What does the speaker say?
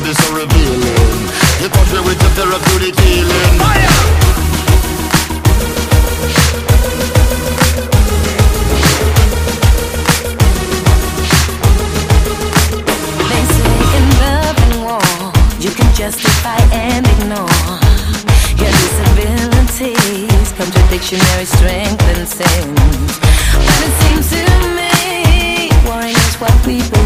body so revealing. You touch me with your therapeutic healing. Fire! They say in love and war, you can justify and ignore your disabilities, contradictionary strength and sins. But it seems to me, warring is what we believe.